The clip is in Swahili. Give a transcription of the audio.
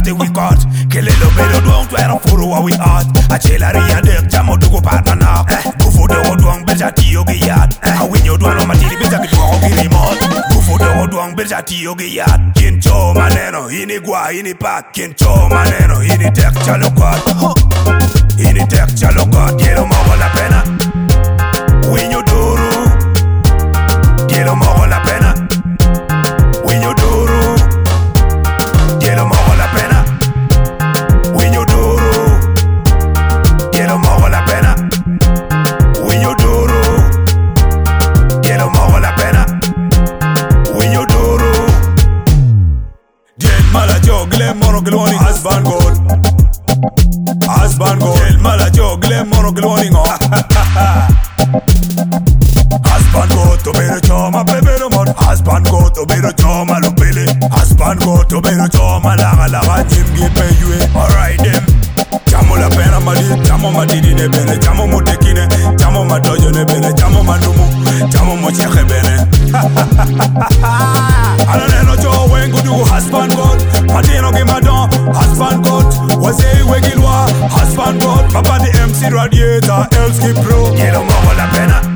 the we got. Kelelo belo duong twero furu wa we art. Achela ria dek chamo dugo patana. Gufo do duong beja tiyo ge yat. Awinyo duano matili beja kitwa ge remote. Gufo do duong beja tiyo ge yat. Kincho maneno ini gwa ini pak. Kincho maneno ini tek chalo got. Ini tek chalo got. Yelo mogo la pena. Winyo duru. Yelo mogo la pena. Winyo duru. Yelo mogo la pena. Winyo duru. Yelo mogo la pena. Winyo duru. Yelo mogo la pena. Winyo duru. Jen mala jogle mono glowing husband gold. Husband gold. Jen mala jogle mono glowing on. Husband go to be the choma bebero mod. Husband go to be the choma lupele. Husband go to be the choma laga jim give pay you. Alright them. Chamo la pena mali, chamo matidi ne bene, chamo motekine, chamo matojo ne bene, chamo mandumu, chamo mocheche bene. Alane cho wengu du husband god, matino gimadon, husband god, wazei wegilwa, husband god, papa the MC radiator, Elski pro. Yelo mogo la pena.